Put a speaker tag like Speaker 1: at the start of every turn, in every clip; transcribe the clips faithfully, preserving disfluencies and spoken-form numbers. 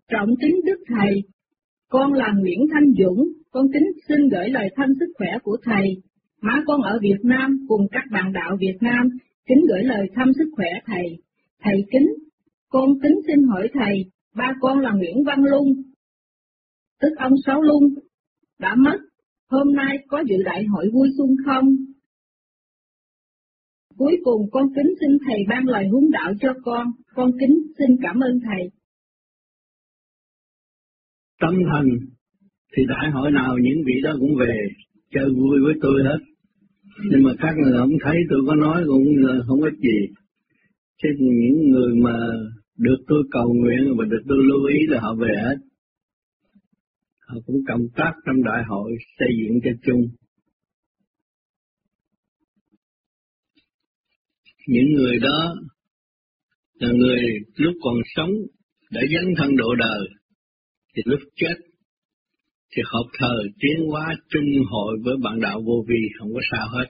Speaker 1: Trọng kính Đức Thầy, con là Nguyễn Thanh Dũng, con kính xin gửi lời thăm sức khỏe của Thầy. Má con ở Việt Nam cùng các bạn đạo Việt Nam kính gửi lời thăm sức khỏe Thầy. Thầy kính, con kính xin hỏi Thầy, ba con là Nguyễn Văn Lung, tức ông Sáu Lung, đã mất. Hôm nay có dự đại hội vui xuân không? Cuối cùng con kính xin Thầy ban lời huấn đạo cho con. Con kính xin cảm ơn Thầy.
Speaker 2: Tâm thành thì đại hội nào những vị đó cũng về chơi vui với tôi hết. Nhưng mà các người không thấy tôi có nói cũng là không ích gì. Chứ những người mà được tôi cầu nguyện và được tôi lưu ý là họ về hết. Họ cũng cộng tác trong đại hội xây dựng cho chung. Những người đó là người lúc còn sống đã dấn thân độ đời, thì lúc chết thì hợp thời tiến hóa chung hội với bạn đạo vô vi, không có sao hết.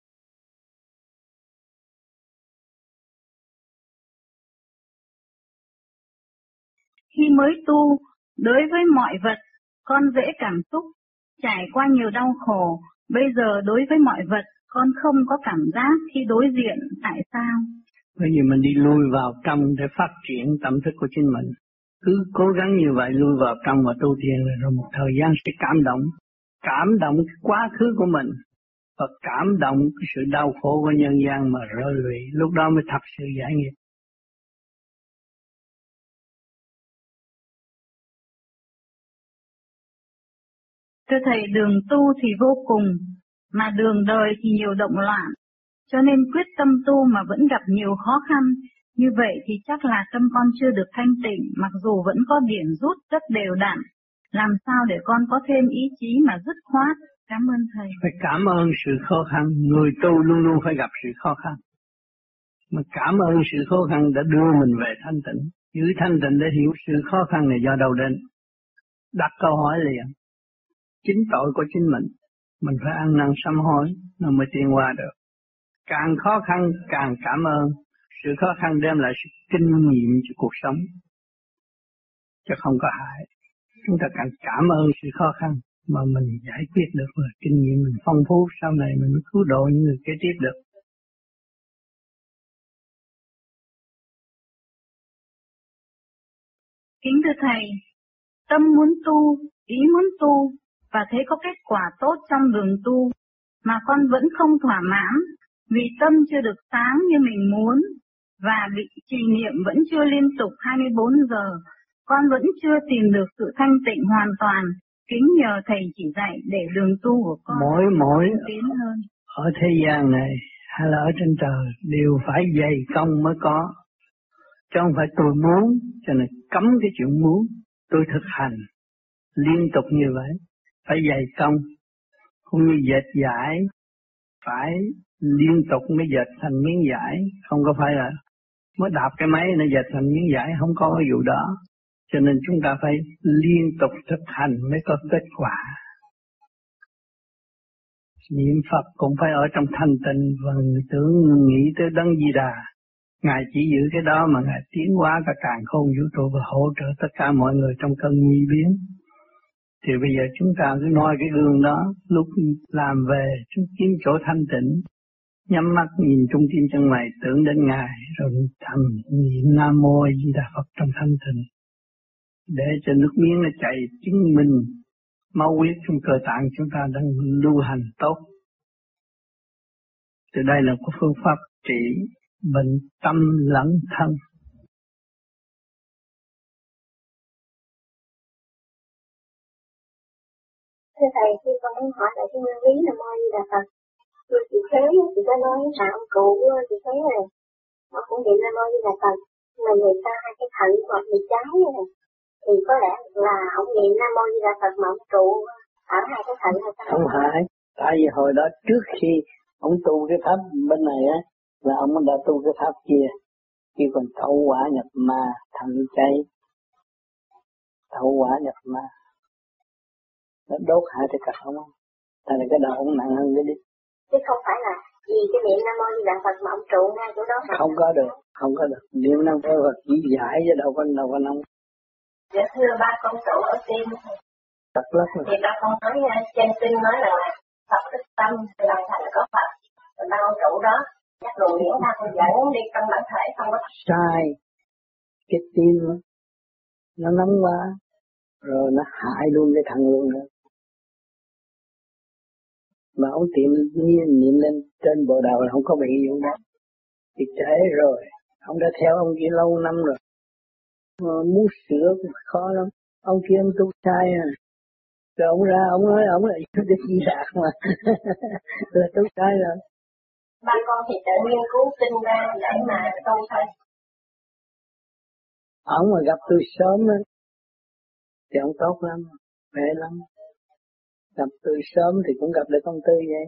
Speaker 3: Khi mới tu, đối với mọi vật, con dễ cảm xúc, trải qua nhiều đau khổ. Bây giờ đối với mọi vật, con không có cảm giác khi đối diện. Tại sao?
Speaker 4: Bởi vì mình đi lui vào trong để phát triển tâm thức của chính mình. Cứ cố gắng như vậy lui vào trong và tu thiền, rồi một thời gian sẽ cảm động. Cảm động cái quá khứ của mình và cảm động cái sự đau khổ của nhân gian mà rơi lụy. Lúc đó mới thật sự giải nghiệp.
Speaker 3: Thưa Thầy, đường tu thì vô cùng, mà đường đời thì nhiều động loạn. Cho nên quyết tâm tu mà vẫn gặp nhiều khó khăn. Như vậy thì chắc là tâm con chưa được thanh tịnh, mặc dù vẫn có điểm rút rất đều đặn. Làm sao để con có thêm ý chí mà dứt khoát? Cảm ơn Thầy.
Speaker 4: Phải cảm ơn sự khó khăn. Người tu luôn luôn phải gặp sự khó khăn. Mà cảm ơn sự khó khăn đã đưa mình về thanh tịnh. Giữ thanh tịnh để hiểu sự khó khăn này do đâu đến. Đặt câu hỏi liền. Chính tội của chính mình. Mình phải ăn năn sám hối, nó mới tiến qua được. Càng khó khăn càng cảm ơn. Sự khó khăn đem lại sự kinh nghiệm cho cuộc sống, chứ không có hại. Chúng ta càng cảm ơn sự khó khăn mà mình giải quyết được, và kinh nghiệm mình phong phú, sau này mình mới cứu độ những người kế tiếp được.
Speaker 3: Kính thưa Thầy, tâm muốn tu, ý muốn tu, và thấy có kết quả tốt trong đường tu, mà con vẫn không thỏa mãn, vì tâm chưa được sáng như mình muốn, và bị trì niệm vẫn chưa liên tục hai mươi bốn giờ, con vẫn chưa tìm được sự thanh tịnh hoàn toàn. Kính nhờ Thầy chỉ dạy để đường tu của con
Speaker 4: mỗi mỗi
Speaker 3: tiến hơn.
Speaker 4: Ở thế gian này hay là ở trên trời đều phải dày công mới có, chứ không phải tôi muốn cho nên cấm cái chuyện muốn. Tôi thực hành liên tục như vậy, phải dày công, cũng như dệt giải phải liên tục mới dệt thành miếng vải, không có phải là mới đạp cái máy nó dệt thành miếng vải, không có cái vụ đó. Cho nên chúng ta phải liên tục thực hành mới có kết quả. Niệm Phật cũng phải ở trong thanh tịnh và tưởng nghĩ tới Đấng Di Đà. Ngài chỉ giữ cái đó mà Ngài tiến hóa cả càn khôn vũ trụ và hỗ trợ tất cả mọi người trong cơn nguy biến. Thì bây giờ chúng ta cứ noi cái gương đó, lúc làm về chúng kiếm chỗ thanh tịnh, nhắm mắt nhìn trung tim chân mày tưởng đến Ngài, rồi thầm niệm Nam Mô Di Đà Phật trong thanh tịnh, để cho nước miếng nó chảy chứng minh máu huyết trong cơ tạng chúng ta đang lưu hành tốt. Từ đây là một phương pháp trị bệnh tâm lẫn thân.
Speaker 5: Thưa Thầy, khi con muốn hỏi lại cái nguyên lý Nam Mô Di Đà Phật, như chị Thế, chị có nói là ông cụ chị Thế này, nó cũng niệm Nam Mô Di Đà Phật, mà người ta hai cái thận hoặc người trái này, thì có lẽ là ông niệm Nam Mô Di Đà Phật mà ông trụ ở hai cái thận hay sao?
Speaker 4: Không phải, tại vì hồi đó trước khi ông tu cái pháp bên này á, là ông đã tu cái pháp kia, khi còn thấu quả nhập ma, thận cháy, thấu quả nhập ma, nó đốt hai cái cặp không? Tại là cái đầu ông nặng hơn cái đi.
Speaker 5: Chứ không phải là vì cái niệm Nam Mô Di Đà Phật mà ông trụ ngay chỗ đó.
Speaker 4: Không có được, không có được. Niệm Nam Mô Phật chỉ giải chứ đâu có đâu có nông.
Speaker 5: Dạ thưa ba con trụ ở tim.
Speaker 2: Tật lắm rồi.
Speaker 5: Thì ba con nói trên kinh nói là Phật thích tâm, lòng thành có Phật. Rồi ba con trụ đó, chắc luồng điển ba con dẫn đi trong bản thể không có.
Speaker 4: Sai. Cái tim đó, nó nóng quá, rồi nó hại luôn cái thằng luôn nữa. Mà ông tiệm nhiên niệm lên trên bộ đầu là không có bị gì đó. Thì trễ rồi, ông đã theo ông kia lâu năm rồi. Mà muốn sửa cũng khó lắm. Ông kia ông tu sai à. Rồi ông ra, ông nói ông là cái gì đạt mà. Là tu sai rồi.
Speaker 5: Ba con thì tự nghiên cứu kinh ra để mà tu thôi.
Speaker 4: Ông mà gặp tôi sớm á, thì ông tốt lắm, khỏe lắm. Gặp tôi sớm thì cũng gặp được công tư vậy.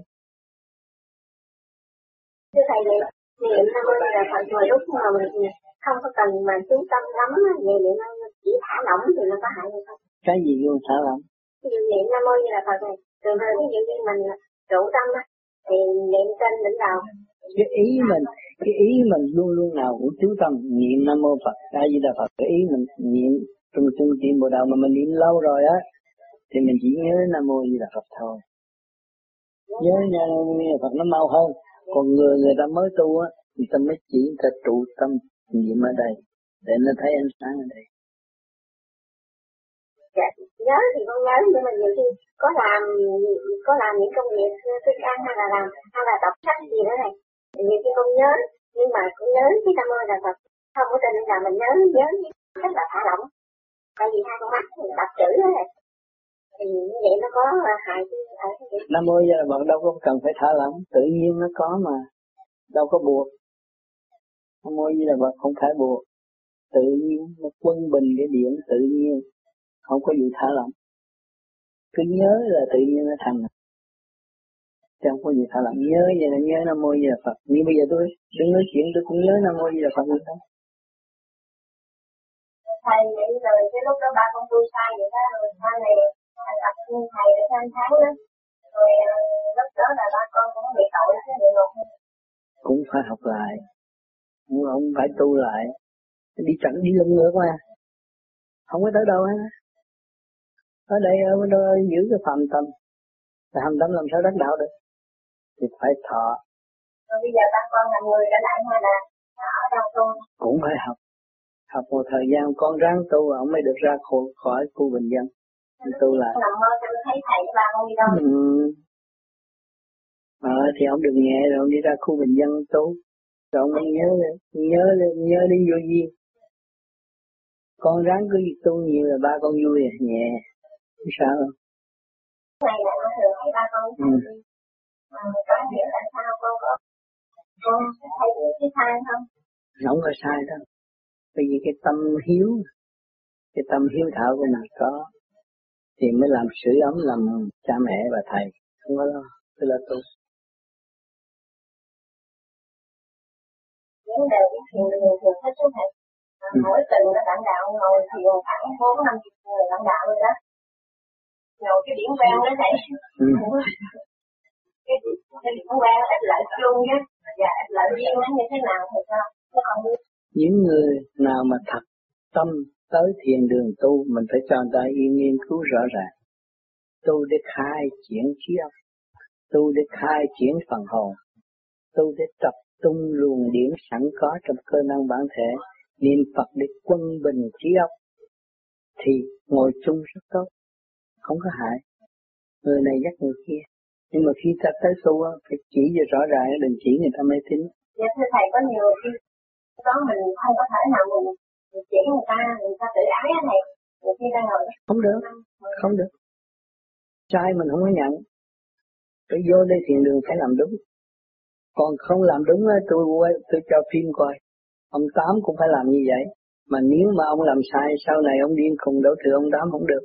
Speaker 5: Thưa thầy, vậy niệm Nam Mô là Phật rồi lúc mà mình không có cần mà chú tâm lắm, vậy niệm chỉ thả lỏng thì nó có hại gì không?
Speaker 4: Cái gì luôn thả lỏng?
Speaker 5: Ví dụ niệm Nam Mô là Phật này, rồi rồi ví dụ như mình trụ tâm á, thì niệm trên đỉnh đầu.
Speaker 4: Cái ý mình, cái ý mình luôn luôn nào cũng chú tâm niệm Nam Mô Phật, A Di Đà Phật. Cái ý mình niệm trung trung tim bộ đầu mà mình niệm lâu rồi á, thì mình chỉ nhớ Nam Mô Di Đà Phật thôi. Nhớ Nam Mô Di Đà Phật nó mau hơn. Còn người người ta mới tu á, người ta mới chỉ người ta trụ tâm niệm ở đây để nó thấy ánh sáng ở đây.
Speaker 5: Dạ, nhớ thì con nhớ, nhưng mà nhiều khi có làm có làm những công việc thức ăn hay là làm hay là đọc sách gì nữa này, nhiều khi con nhớ, nhưng mà cũng nhớ cái Nam Mô là Phật không có tin là mình nhớ nhớ rất là thả lỏng, tại vì hai con mắt mình đọc chữ đó này, thì như vậy nó có hại chứ ở cái gì.
Speaker 4: Nam Mô Di Đà Phật đâu có cần phải thả lỏng, tự nhiên nó có mà, đâu có buộc. Nam Mô Di Đà Phật không phải buộc, tự nhiên nó quân bình cái điện tự nhiên, không có gì thả lỏng. Cứ nhớ là tự nhiên nó thành, chứ không có gì thả lỏng. Nhớ vậy là nhớ Nam Mô Di Đà Phật. Nhưng bây giờ tôi đừng nói chuyện, tôi cũng nhớ Nam Mô Di Đà Phật nữa đó.
Speaker 5: Thầy vậy rồi cái lúc đó ba con tu sai vậy đó, rồi sau này thầy tập thầy để三tháng đó, rồi lúc đó là ba con cũng bị tội chứ bị ngục.
Speaker 4: Cũng phải học lại, cũng không phải tu lại, đi chẳng đi lưng ngược mà, không có tới đâu hết. Ở đây ở đâu giữ cái phạm tâm, phạm tâm làm sao đắc đạo được, thì phải thọ.
Speaker 5: Rồi bây giờ ba con là người trở lại hay là ở đâu tu?
Speaker 4: Cũng phải học, học một thời gian con ráng tu, ông mới được ra khỏi, khỏi khu bình dân, tu lại.
Speaker 5: Nằm mơ tôi thấy thầy với ba con đi đâu?
Speaker 4: Ừ. Ờ thì ông đừng nhẹ rồi ông đi ra khu bình dân tu, rồi ông mới nhớ nhớ nhớ đến vô duyên. Con ráng cứ tu nhiều là ba con vui à, nhẹ, không sao đâu.
Speaker 5: Này là con thường thấy ba con ừ. À, có hiểu tại sao con có con thấy cái sai không?
Speaker 4: Không có sai đâu, bởi vì cái tâm hiếu, cái tâm hiếu thảo của mình có, thì mới làm sưởi ấm làm cha mẹ và thầy, không có lo, tức là tu.
Speaker 5: Vấn đề cái thiền đường thường hết số thầy. Ừ. Mỗi tuần nó bạn đạo ngồi thiền khoảng bốn năm người bạn đạo rồi đó. Ngồi cái điển quang đó thầy. Ừ. Cái, cái điển quang ít lợi chung nhá, và ít lợi duyên nó như thế nào thì sao? Nó còn như...
Speaker 4: Những người nào mà thật tâm tới thiền đường tu, mình phải cho người ta yên nghiên cứu rõ ràng. Tu để khai triển trí óc, tu để khai triển phần hồn, tu để tập trung luồng điển sẵn có trong cơ năng bản thể, niệm Phật để quân bình trí óc, thì ngồi chung rất tốt, không có hại. Người này dắt người kia, nhưng mà khi ta tới tu phải chỉ cho rõ ràng, đừng chỉ người ta mê tín.
Speaker 5: Dạ thưa thầy, có nhiều khi đó mình không có thể nào mình, mình chỉ người ta, người ta tự ái á thầy, người khi ta ngồi
Speaker 4: không được, không được. Sai mình không có nhận, tôi vô đây thiền đường phải làm đúng. Còn không làm đúng á, tôi tôi cho phim coi. Ông Tám cũng phải làm như vậy. Mà nếu mà ông làm sai, sau này ông điên khùng đổ thừa ông Tám không được.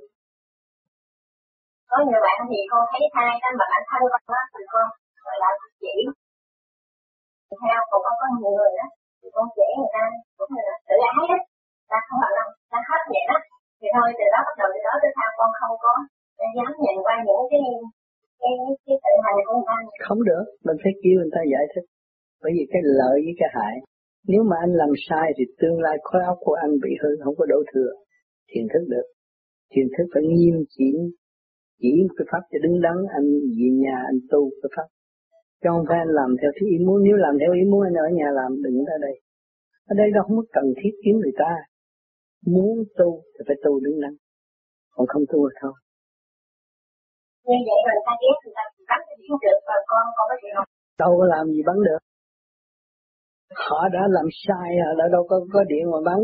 Speaker 5: Có nhiều bạn thì con thấy sai đó, mà bản thân con đó thì con gọi là chỉ theo, còn con có nhiều người đó thì con chỉ người ta cũng là tự ái đó, ta không phải đâu, ta hết vậy đó. Thì thôi từ đó bắt đầu từ đó tới sau con không có dám nhìn qua những cái cái cái tự hành của người ta.
Speaker 4: Không được, mình phải kêu người ta giải thích. Bởi vì cái lợi với cái hại, nếu mà anh làm sai thì tương lai khối óc của anh bị hư, không có đổ thừa. thiền thức được. Thiền thức phải nghiêm chỉnh, chỉ cái pháp cho đứng đắn, anh về nhà anh tu cái pháp. Chứ không phải anh làm theo ý muốn, nếu làm theo ý muốn anh ở nhà làm, đừng ra đây. Ở đây đâu không có cần thiết kiếm người ta. Muốn tu thì phải tu đứng đắn, còn không tu thì thôi.
Speaker 5: Như vậy rồi ta ghét người ta bắn cái điển được và con con có chuyện không?
Speaker 4: Đâu có làm gì bắn được. Họ đã làm sai, họ đã đâu có, có điện mà bắn.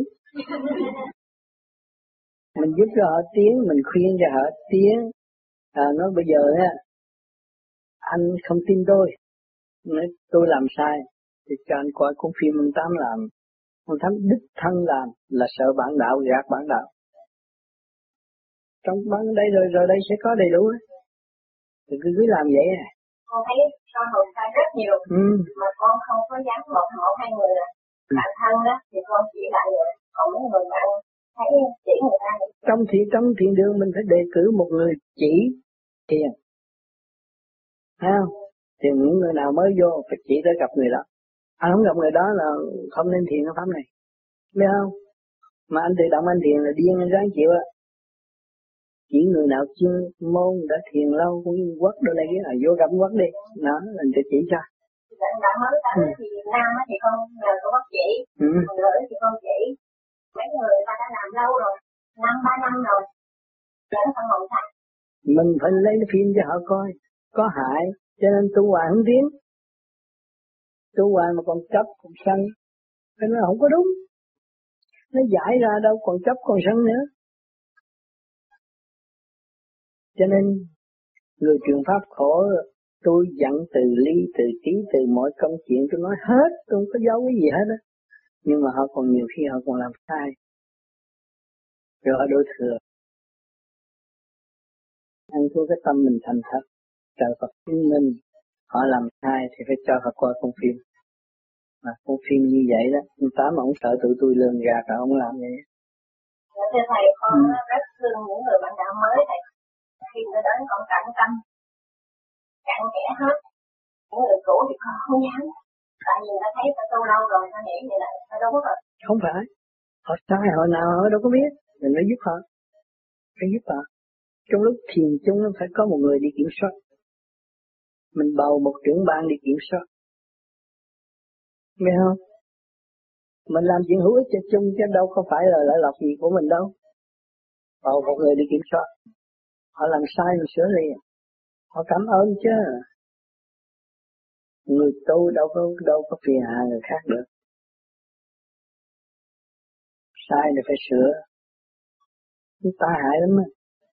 Speaker 4: Mình giúp cho họ tiến, mình khuyên cho họ tiến. À, nói bây giờ á, anh không tin tôi, nói tôi làm sai, thì cho anh coi cuốn phim ông Tám làm. Ông Tám đích thân làm là sợ bản đạo, gạt bản đạo. Trong bắn đây rồi, rồi đây sẽ có đầy đủ. Thì cứ cứ làm vậy à.
Speaker 5: Con thấy con hồn sai rất nhiều,
Speaker 4: ừ.
Speaker 5: mà con không có dám một một hai người là bạn thân đó, thì con chỉ lại người, còn mấy người bạn thấy chỉ người ta.
Speaker 4: Trong thiện trong thiện đường mình phải đề cử một người chỉ thiền, thấy không? Thì những người nào mới vô phải chỉ tới gặp người đó. Anh không gặp người đó là không nên thiền cái pháp này, biết không? Mà anh tự động anh thiền là điên, anh ráng chịu á. Chỉ người nào chuyên môn đã thiền lâu cũng như quất đồ này kia là vô gặp quất đi, đó mình sẽ chỉ cho.
Speaker 5: Bạn đã mới tới ừ. thì Nam thì con nhờ cô bác chỉ, ừ. người thì con chỉ. Mấy người ta đã làm lâu rồi, năm ba năm rồi, vẫn không hồn thành.
Speaker 4: Mình phải lấy cái phim cho họ coi, có hại, cho nên tu hoài không tiến. Tu hoài mà còn chấp, còn sân, cái nó không có đúng. Nó giải ra đâu còn chấp còn sân nữa. Cho nên người truyền pháp khổ, tôi dặn từ ly, từ trí, từ mọi công chuyện tôi nói hết, tôi không có giấu cái gì hết á. Nhưng mà họ còn nhiều khi họ còn làm sai, rồi họ đổ thừa. Ăn thua cái tâm mình thành thật, trời Phật chứng minh, họ làm sai thì phải cho họ coi con phim. Mà con phim như vậy đó, ông Tám mà ông sợ tụi tôi lường gạt rồi ông làm vậy.
Speaker 5: Thưa thầy, con ừ. rất thương những người bạn đạo mới thầy. Khi người đến con cẩn tâm, cặn kẽ hết. Những người cũ thì con không dám. Tại vì ta thấy ta tu lâu rồi, ta nghĩ vậy là ta đúng rồi.
Speaker 4: Không phải. Họ sai hồi nào họ đâu có biết. Mình phải giúp họ. Phải giúp họ. Trong lúc thiền chung nó phải có một người đi kiểm soát. Mình bầu một trưởng ban đi kiểm soát. Biết không? Mình làm chuyện hữu ích cho chung chứ đâu có phải là lợi lộc gì của mình đâu. Bầu một người đi kiểm soát. Họ làm sai mình sửa liền. Họ cảm ơn chứ. Người tu đâu có đâu có phiền hà người khác được. Sai thì phải sửa. Chúng ta hại lắm á.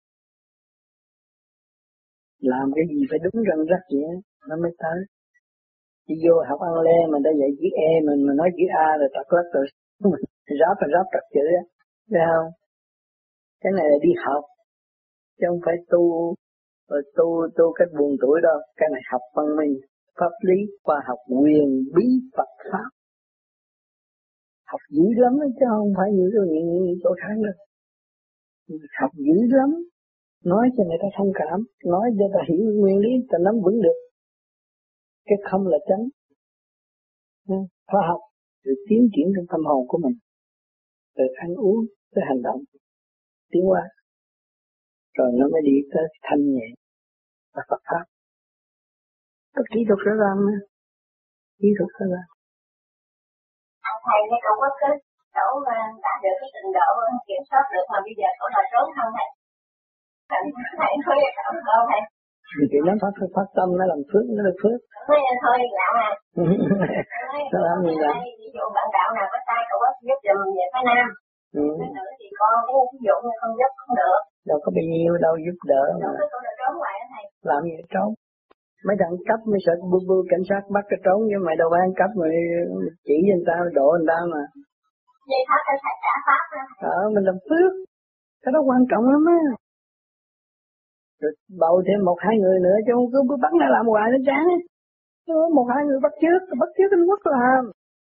Speaker 4: Làm cái gì phải đúng răn rắc vậy nó mới tới. Chỉ vô học ăn lê mà đã dạy chữ E mình mà nói chữ A rồi tật lắc rồi ráp và ráp trật chữ á. Thấy không? Cái này là đi học. Chứ không phải tu rồi tu tu cách buồn tuổi đâu. Cái này học văn minh, pháp lý, khoa học, quyền bí Phật pháp. Học dữ lắm đó, chứ không phải như những, những chỗ khác đâu. Học dữ lắm. Nói cho người ta thông cảm, nói cho người ta hiểu nguyên lý, ta nắm vững được. Cái không là chánh. Khoa học, sự tiến triển trong tâm hồn của mình. Từ ăn uống tới hành động, tiến hóa. Rồi nó mới đi tới thanh nhẹ và Phật pháp. Có kỹ thuật rõ ràng mà. Kỹ thuật rõ ràng.
Speaker 5: Thầy với cậu có kết cậu đã được cái trình độ kiểm soát được mà bây giờ cậu là trốn không thầy? Thầy nói với cậu đâu thầy?
Speaker 4: Thì nó phát, phát tâm nó làm phước, nó được phước.
Speaker 5: Thôi thôi lạ à.
Speaker 4: Nó làm gì vậy?
Speaker 5: Ví dụ bạn đạo nào có sai cậu có giúp giùm về Thái Nam. Ừ. Cái nữa thì con cái ví dụ như không giúp không được.
Speaker 4: Đâu có bao nhiêu đâu giúp đỡ mà.
Speaker 5: Đâu có cậu là trốn hoài đó thầy.
Speaker 4: Làm gì trốn? Mấy thằng cấp mới sợ bu bu cảnh sát bắt cái trốn, nhưng mày đâu phải ăn cắp mà chỉ cho người ta đổ người ta mà.
Speaker 5: Vậy pháp phải phải trả pháp ra.
Speaker 4: Ờ, mình làm phước. Cái đó quan trọng lắm á. Rồi bầu thêm một hai người nữa chứ không cứ cứ bắt nó làm hoài nó chán. Một hai người bắt trước, bắt trước nó mất làm.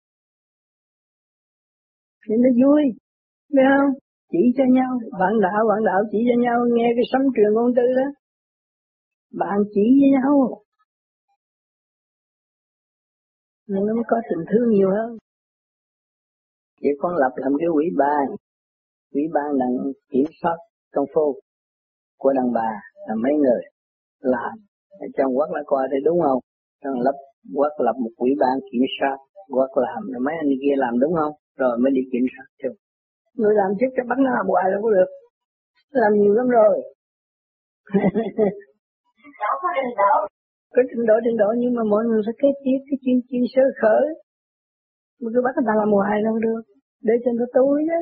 Speaker 4: Thì nó vui. Biết không? Chỉ cho nhau, bạn đạo, bạn đạo chỉ cho nhau, nghe cái sấm truyền ngôn tư đó. Bạn chỉ với nhau. Nên nó mới có tình thương nhiều hơn. Vậy con lập làm cái quỹ ban, Ủy ban đặng kiểm soát công phu của đàn bà là mấy người làm trong quốc là coi thấy đúng không? Trong lập quốc lập một ủy ban kiểm soát quốc làm rồi mấy anh kia làm đúng không? Rồi mới đi kiểm soát chung. Người làm trước cho bắt nó làm hoài đâu có được. Làm nhiều lắm rồi.
Speaker 5: Đâu có trình độ.
Speaker 4: Có trình độ trình độ nhưng mà mọi người phải kế tiếp cái chuyên chuyên sơ khởi. Mà cứ bắt người ta làm hoài đâu được. Để cho người ta tu chứ.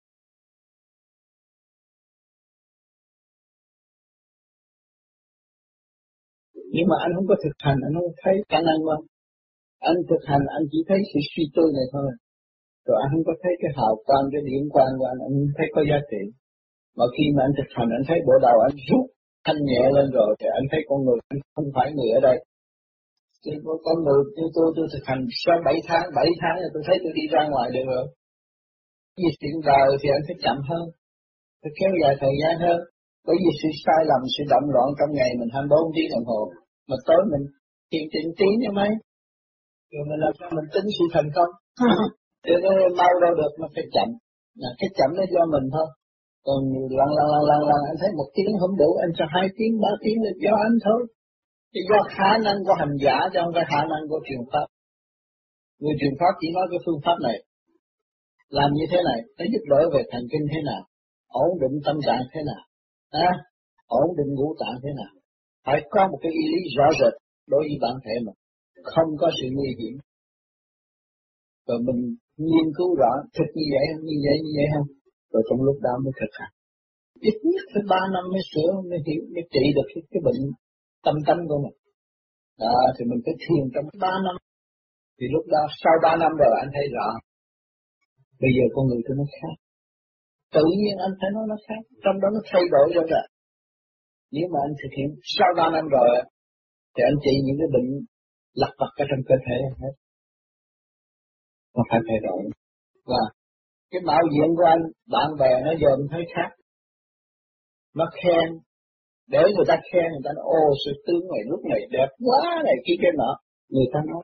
Speaker 2: Nhưng mà anh không có thực hành, anh không thấy khả năng không? Anh thực hành, anh chỉ thấy sự suy tư này thôi. Rồi anh không có thấy cái hào quang, cái điểm quang của anh, anh không thấy có giá trị. Mà khi mà anh thực hành, anh thấy bộ đầu anh rút thanh nhẹ lên rồi, thì anh thấy con người, anh không phải người ở đây. Chứ con người, như tôi, tôi thực hành sau bảy tháng, bảy tháng rồi tôi thấy tôi đi ra ngoài được rồi. Vì chuyện đời thì anh phải chậm hơn, phải kéo dài thời gian hơn. Bởi vì sự sai lầm, sự động loạn trong ngày mình hai mươi bốn tiếng đồng hồ, mà tối mình thiền định tiếng cho mấy. Rồi mình làm sao mình tính sự thành công. Cho nên mau đâu được mà phải chậm. Là cái chậm nó do mình thôi. Còn lần lần lần lần lần anh thấy một tiếng không đủ, anh cho hai tiếng, ba tiếng là do anh thôi. Chỉ do khả năng của hành giả chứ không phải khả năng của truyền pháp. Người truyền pháp chỉ nói cái phương pháp này. Làm như thế này, nó giúp đỡ về thần kinh thế nào, ổn định tâm trạng thế nào, à, ổn định ngũ tạng thế nào. Phải có một cái ý lý rõ rệt đối với bản thể mình, không có sự nguy hiểm. Rồi mình nghiên cứu rõ thực như vậy không, như vậy như vậy không. Rồi trong lúc đó mới thực hành. Ít nhất phải ba năm mới sửa, mới hiểu, mới trị được cái, cái bệnh tâm tánh của mình. Đó, thì mình phải thiền trong ba năm. Thì lúc đó, sau ba năm rồi anh thấy rõ. Bây giờ con người tôi nó khác. Tự nhiên anh thấy nó nó khác. Trong đó nó thay đổi rồi rồi. Nếu mà anh thực hiện sau ba năm rồi, thì anh trị những cái bệnh lặt vặt ở trong cơ thể hết. Nó phải thay đổi. Và cái mạo diện của anh, bạn bè nó giờ mình thấy khác. Nó khen. Để người ta khen, người ta nói, ô sự tướng này lúc này đẹp quá này kia cái nọ. Người ta nói.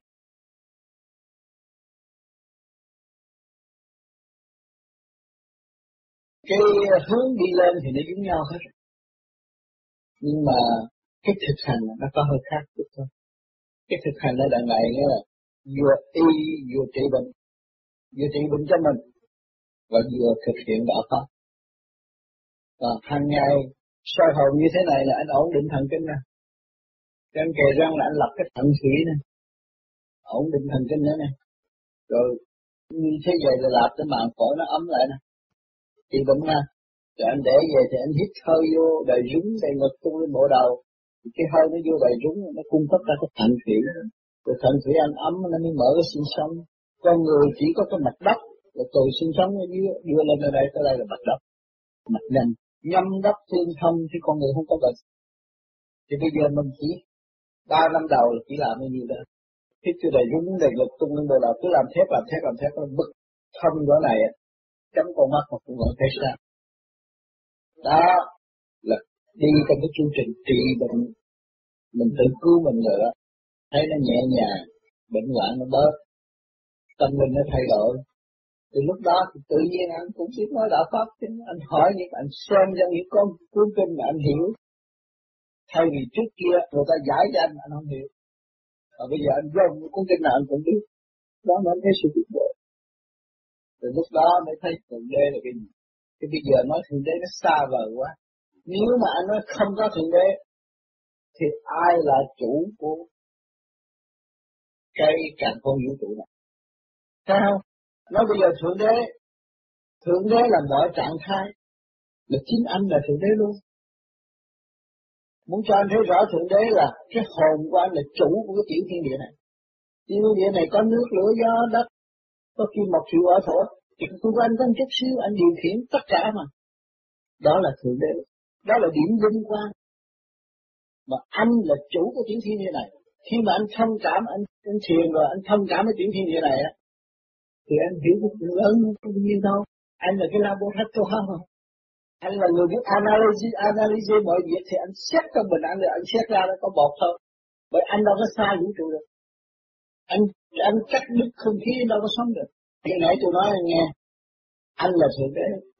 Speaker 2: Cái hướng đi lên thì nó giống nhau hết. Nhưng mà cái thực hành nó có hơi khác chút thôi. Cái thực hành ở đằng này nghĩa là vừa y vừa trị bệnh. Vừa trị bệnh cho mình. Và vừa thực hiện đạo pháp. Và hàng ngày soi hồn như thế này là anh ổn định thần kinh nè. Cho anh kề răng là anh lập cái thận thủy nè. Ổn định thần kinh nữa nè. Rồi như thế vậy là lạp tới mạng phổi nó ấm lại nè. Trị bệnh nha. Rồi anh để về thì anh hít hơi vô đầy rúng đầy ngực tung lên bộ đầu. Cái hơi nó vô đầy rúng nó cung cấp ra cái thận thủy. Rồi thận thủy anh ấm nó mới mở cái xương sống. Con người chỉ có cái mặt đất. Rồi từ xương sống nó dưới đưa lên ở đây tới đây là mặt đất. Mặt nhanh. Nhâm đất tương thông thì con người không có bệnh. Thì bây giờ mình chỉ ba năm đầu là chỉ làm bao nhiêu đó. Hít vô đầy rúng đầy ngực tung lên bộ đầu. Cứ làm thép làm thép làm thép nó bực thông chỗ này. Chấm con mắt mà cũng vẫn thấy sao. Đó là đi trong cái chương trình trị bệnh. Mình tự cứu mình rồi đó. Thấy nó nhẹ nhàng, bệnh hoạn nó bớt, tâm linh nó thay đổi. Từ lúc đó thì tự nhiên anh cũng biết nói đạo pháp. Anh hỏi những anh xem trong những con cuốn kinh mà anh hiểu. Thay vì trước kia người ta giải cho anh, anh không hiểu. Và bây giờ anh dồn cuốn kinh nào anh cũng biết. Đó mới thấy sự tiến bộ. Từ lúc đó mới thấy thượng đế là cái gì. Thì bây giờ nói thượng đế nó xa vời quá. Nếu mà anh nói không có thượng đế, thì ai là chủ của cái càn khôn vũ trụ này? Thấy không? Nói bây giờ thượng đế, thượng đế là mọi trạng thái, là chính anh là thượng đế luôn. Muốn cho anh thấy rõ thượng đế là cái hồn của anh là chủ của cái tiểu thiên địa này. Tiểu thiên địa này có nước, lửa, gió, đất, có kim, mộc, thủy, hỏa, thổ. Thì xung quanh có một chút xíu anh điều khiển tất cả mà. Đó là thượng đế. Đó là điểm vinh quang. Mà anh là chủ của tiểu thiên địa này. Khi mà anh thông cảm, anh, anh thiền rồi, anh thông cảm với tiểu thiên địa này á, thì anh hiểu được lớn không nhiên đâu. Anh là cái laboratory không? Anh là người biết analyze, analyze mọi việc thì anh xét cho mình anh rồi anh xét ra nó có bột thôi. Bởi anh đâu có xa vũ trụ được. Anh anh cắt đứt không khí đâu có sống được. Hiện nãy tôi nói anh nghe, anh là thượng đế,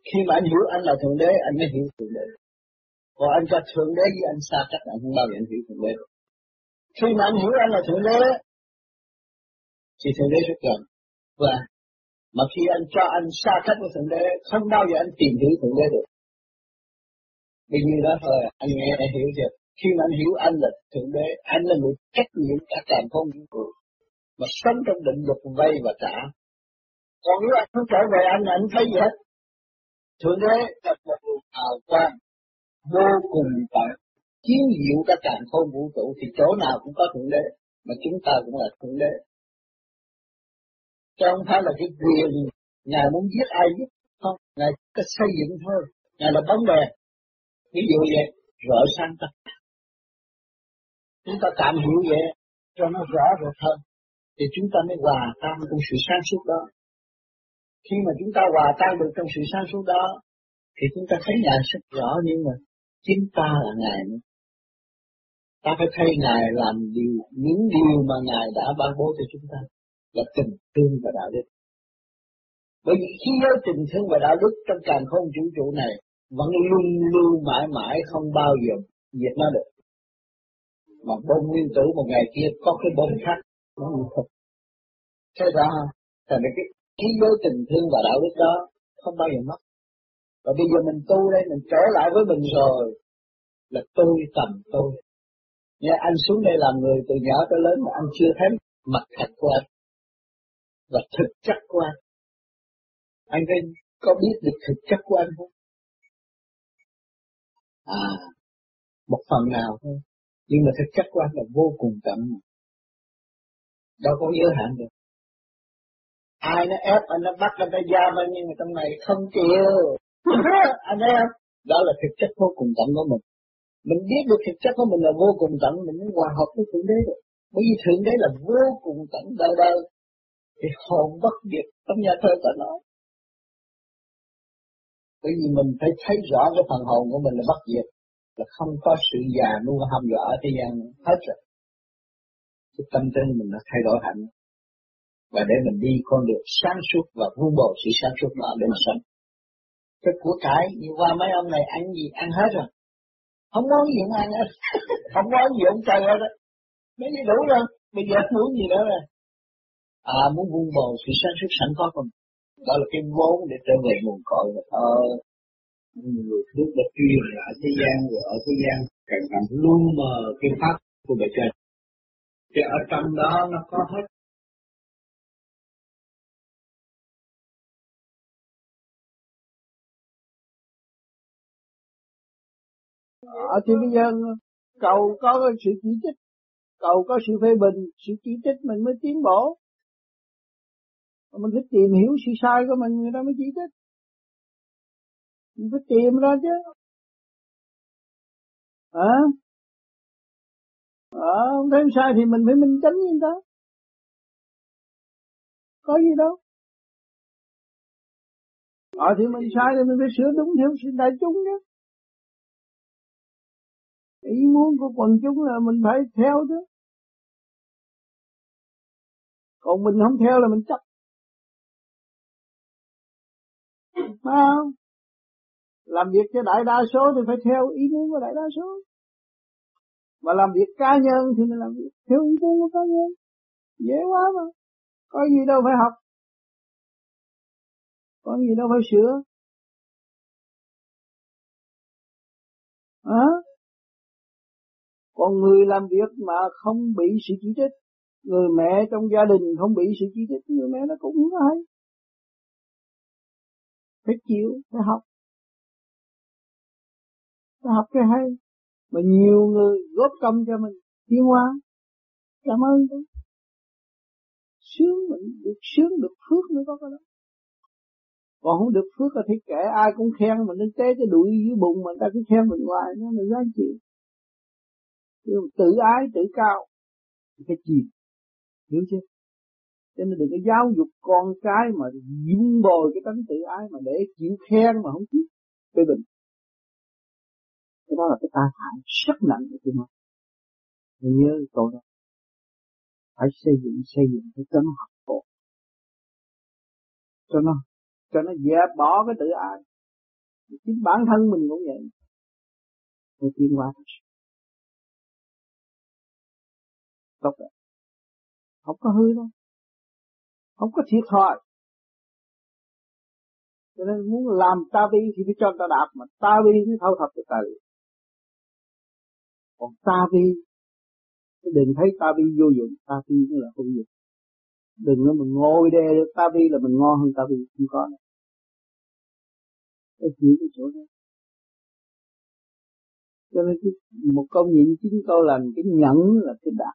Speaker 2: Khi mà anh hiểu anh là Thượng Đế, anh mới hiểu Thượng Đế. Còn anh cho Thượng Đế với anh xa cách, anh không bao giờ anh hiểu Thượng Đế. Khi mà anh hiểu anh là Thượng Đế, thì Thượng Đế rất gần. Và mà khi anh cho anh xa cách với Thượng Đế, không bao giờ anh tìm hiểu Thượng Đế được. Vì như đó thôi, anh nghe anh hiểu chưa? Khi mà anh hiểu anh là Thượng Đế, anh là người trách nhiệm cả càn khôn vũ trụ, mà sống trong định luật vay và trả. Còn nếu anh không trở về anh, anh thấy gì hết. Thượng Đế là một người hào quang vô cùng tận, chiếu diệu cả càn khôn vũ trụ, thì chỗ nào cũng có Thượng Đế, mà chúng ta cũng là Thượng Đế. Chứ không phải là cái quyền Ngài muốn giết ai giết, không, Ngài có xây dựng thôi, Ngài là bóng đèn. Ví dụ vậy, rọi sang tất cả. Chúng ta cảm hiểu vậy, cho nó rõ rệt hơn, thì chúng ta mới hòa tan trong sự sáng suốt đó. Khi mà chúng ta hòa tan được trong sự sáng suốt đó, thì chúng ta thấy Ngài rất rõ, nhưng mà chính ta là Ngài nữa. Ta phải thấy Ngài làm điều, những điều mà Ngài đã ban bố cho chúng ta, là tình thương và đạo đức. Bởi vì khi giới tình thương và đạo đức trong càn khôn vũ trụ này vẫn luôn lưu mãi mãi, không bao giờ diệt nó được. Mà bom nguyên tử một ngày kia có cái bom khác nó không thật. Thế ra không? Tại vì cái khí giới tình thương và đạo đức đó không bao giờ mất. Và bây giờ mình tu đây, mình trở lại với mình rồi, là tôi tầm tôi. Nghe anh xuống đây làm người từ nhỏ tới lớn mà anh chưa thấy mặt thật của anh và thực chất của anh. Anh phải có biết được thực chất của anh không? À, một phần nào thôi. Nhưng mà thực chất của anh là vô cùng tận. Đâu có giới hạn được. Ai nó ép anh, nó bắt anh, nó giam anh, nhưng mà trong này không chịu. Anh thấy không? Đó là thực chất vô cùng tận của mình. Mình biết được thực chất của mình là vô cùng tận, mình mới hòa hợp với Thượng Đế được. Bởi vì Thượng Đế là vô cùng tận đời đời. Thì hồn bất diệt, trong nhà thơ ta nói. Bởi vì mình phải thấy rõ cái phần hồn của mình là bất diệt, là không có sự già nua hăm dọa ở thế gian hết rồi. Cái tâm trí mình đã thay đổi hẳn, và để mình đi con đường sáng suốt và vun bồi sự sáng suốt đó để mà sống. Cái của cải như qua mấy ông này ăn gì ăn hết rồi, không muốn gì cũng ăn hết, không muốn gì cũng chơi hết á, mấy gì đủ rồi, bây giờ muốn gì nữa rồi. À, muốn vun bồi sự sáng suốt sẵn có của mình, đó là cái vốn để trở về nguồn cội rồi. Ờ, người trước đã truyền ở thế gian, rồi ở thế gian càng càng lu mờ cái pháp của bề trên, thì ở trong đó nó có hết.
Speaker 4: Ở thì bây giờ cầu có sự chỉ trích, cầu có sự phê bình, sự chỉ trích mình mới tiến bộ. Mình phải tìm hiểu sự sai của mình, người ta mới chỉ trích. Mình phải tìm ra chứ. À, à không thấy sai thì mình phải minh chánh với người ta. Có gì đâu. Ờ thì mình sai thì mình phải sửa đúng theo sự đại chúng chứ. Ý muốn của quần chúng là mình phải theo chứ. Còn mình không theo là mình chấp. Phải không? Làm việc cho đại đa số thì phải theo ý muốn của đại đa số. Mà làm việc cá nhân thì mình làm việc theo ý muốn của cá nhân. Dễ quá mà. Có gì đâu phải học. Có gì đâu phải sửa. Hả? À? Còn người làm việc mà không bị sự chỉ trích, người mẹ trong gia đình không bị sự chỉ trích, người mẹ nó cũng không có hay. Phải chịu, phải học. Phải học cái hay. Mà nhiều người góp công cho mình tiến hóa. Cảm ơn tôi. Sướng, mình được sướng, được phước nữa có cái đó. Còn không được phước là thì kệ, ai cũng khen mình đến tế cái đuổi dưới bụng mà người ta cứ khen mình hoài, nó là giá chịu. Tự ái, tự cao, phải chìm, hiểu chưa? Cho nên đừng có giáo dục con cái mà dung bồi cái tánh tự ái mà để chịu khen mà không chịu phê bình. Cái đó là cái tai hại rất nặng của chúng ta. Mình nhớ câu đó. Phải xây dựng, xây dựng để cho nó học tốt. Cho nó, cho nó dẹp bỏ cái tự ái. Chính bản thân mình cũng vậy. Tôi tiến hóa tốt rồi. Không có hư đâu. Không có thiệt thòi. Cho nên muốn làm ta vi thì phải cho ta đạp, mà ta vi mới thâu thập được ta vi. Còn ta vi, đừng thấy ta vi vô dụng, ta vi mới là không dụng. Đừng nói mình ngồi đây được ta vi là mình ngon hơn ta vi, không có nữa. Cái hiểu cái chỗ đó. Cho nên cái, một câu nhịn chín câu lành, cái nhẫn là cái đạt.